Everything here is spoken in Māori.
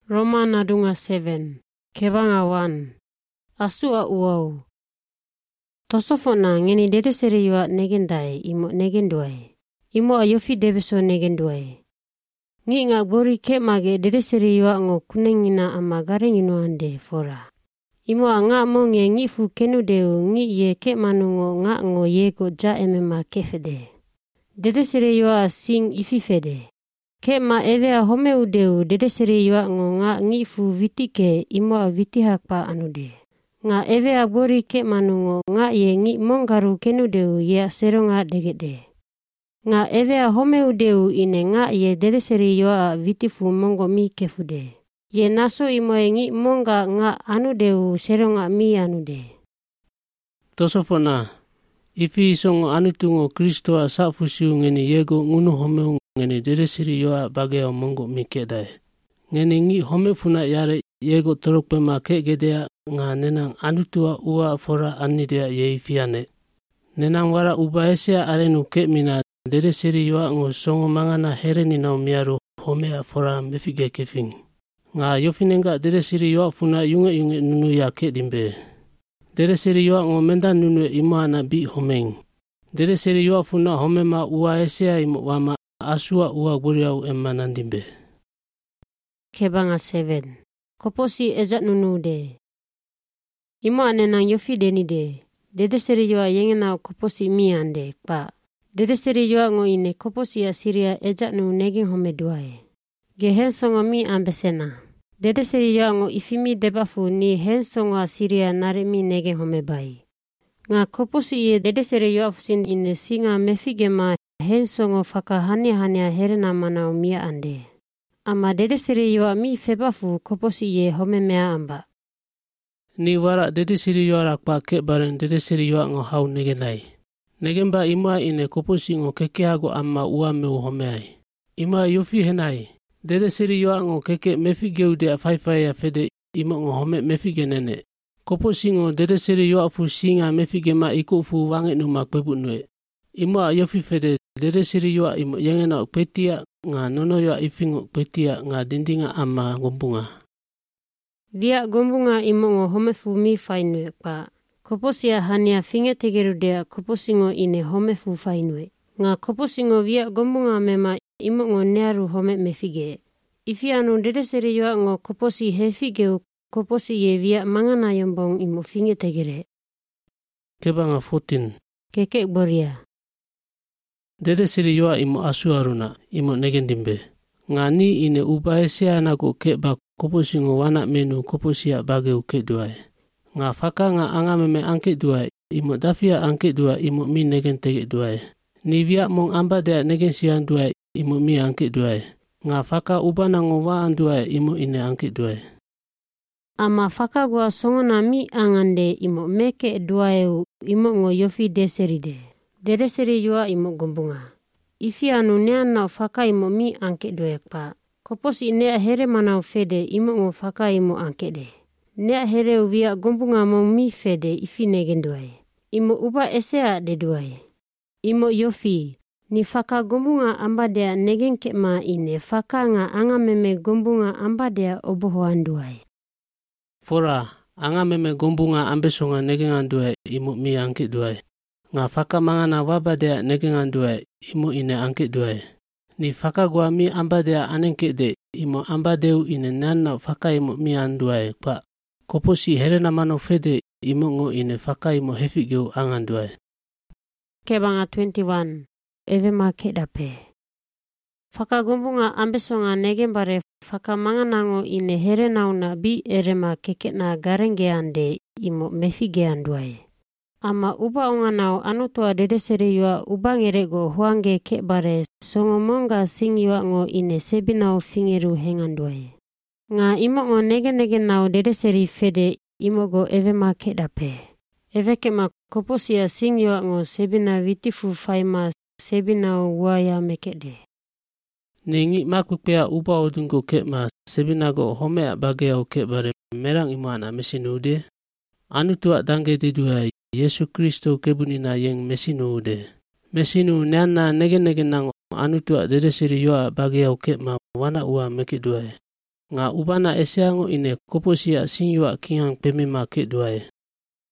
Roma nadunga 7. Kebanga 1. Asu a uau. Tosofona ngeni dede seriwa negendai imo negenduai. Imo a yofi debeso negenduai. Ngi nga bori ke mage dede seriwa ngo kunengina ama garenginu ande fora. Imo a nga mo ngi fu kenu deu ngi ye ke manungo nga ngo ye go ja emema kefede. Dede seriwa sing ifi fede. Ke ma eve a home udeu dede seriwa ngo nga ngi fu vitike imo a vitihakpa anude. Nga eve a bori ke manungo nga ye ngi monggaru kenu deu ye seronga degede. Nga eve a home udeu ine nga ye dede seriwa a vitifu mongo mi kefude. Ye naso imo e ngi monga nga anu deu seronga mi anude. Tosofona, ifi isongo anu tungo Kristo a safusiu ngeni yego ngunu homeu ngeni dede seriwa bageo mongo mi kedai. Ngeni ngi home funa yare yego torokpema ke gedea nga nenang anu tua ua fora anidea ye ifiane. Nenang wara uba esea arenu ke mina dede seriwa ngo songo mangana hereni nao miaru homea fora mefige kefing. Nga yofinenga dede seriwa funa yunge nunu ya ke dimbe. Dede seriwa ngo menda nunu imuana bi homeng. Dede seriwa funa homema ua esea imo wama asua ua guriau emanandimbe. Kebanga 7. Koposi ejat nunu de. Imo anenang yofi deni de. Dede seriwa yengena koposi mi ande pa. Dede seriwa ngo ine koposi asiria ejat nu neging home duae. Ge hensongo mi ambesena. Dede seriwa ngo ifimi debafu ni hensongo asiria nare mi neging home bai. Nga koposi ye dede seriwa fusin ine singa mefigema hensongo faka hania herena manao mia ande. Ama dede seriwa mi febafu koposi ye home mea amba. Ni wara dede seriwa rakpa ke baren dede seriwa ngo hau negenai. Negemba ima ine koposi ngo keke hago amma ua meu homeai. Ima yofi henai. Dede seriwa ngo keke mefigeu de afai ya fede ima ngo home mefige nene. Koposi ngo dede seriwa fu singa mefige ma iku fu wange numa kwebu nue. Ima yofi fede dede seriwa ima yengena petia nga nono ya ifingo petia nga dindinga ama gombunga. Via gombunga imo ngo home fu mi fainue pa. Koposia hania finge tegeru dea koposingo ine home fu fainue. Nga koposingo via gombunga mema imo ngo nearu home mefige. Ifi anu dede seriwa ngo koposi hefigeu koposi ye via mangana yombong imo finge tegere. Kebanga 14. Keke boria. Dede seriwa imo asu aruna imo negendimbe. Nga ni ine uba esea nago keba koposingo wana menu koposia bageu ke duai. Nga faka nga anga meme angke duai imo dafia angke duai imo mi negen tege duai. Ni via mong amba dea negen sian duai imo mi angke duai. Nga faka uba nango waan duai imo ine angke duai. Ama faka gua songona mi angande imo meke duai imo ngo yofi deseride. Dede seri jua imo gombunga. Ifi anu nea nao faka imo mi angke duai pa. Koposi nea here manao fede imo ngo faka imo angke de. Nea here uvia gombunga mong mi fede ifi negen duai. Imo uba esea de duai. Imo yofi. Ni faka gombunga amba dea negen kema ine faka nga anga meme gombunga amba dea obohoan duai. Fora, anga meme gombunga ambesonga negengan duai imo mi angke duai. Nga faka mangana waba dea negengan duai imo ine angke duai. Ni faka gua mi amba dea anengke de imo amba deu ine nana faka imo mi anduai pa. Koposi herena mano fede imo ngo ine faka imo hefigeu angan duai. Kebanga 21. Eve make dape. Faka gombunga ambesonga negembare faka manganango ine herenauna bi erema kekena garengeande imo mefigeanduai. Ama uba onganao anutoa dede sereyua uba ngerego huange kebare songomonga singyua ngo ine sebinao fingeru henganduai. Nga imo ngo nege nao dede seri fede imo go eve make dape. Eve kema koposia singyua ngo sebina vitifu faima sebinao waya mekede. Ningi makupea uba odungo kema sebinago homea bageo kebare merang imana mesinude. Anutua dange diduai Yesu Kristo kebunina yeng mesinude. Mesinu nana nege nango anutua dede siri yoa bageo kema wana ua mekiduai. Nga ubana eseango ine koposia sinyua kiang pemema ke duae.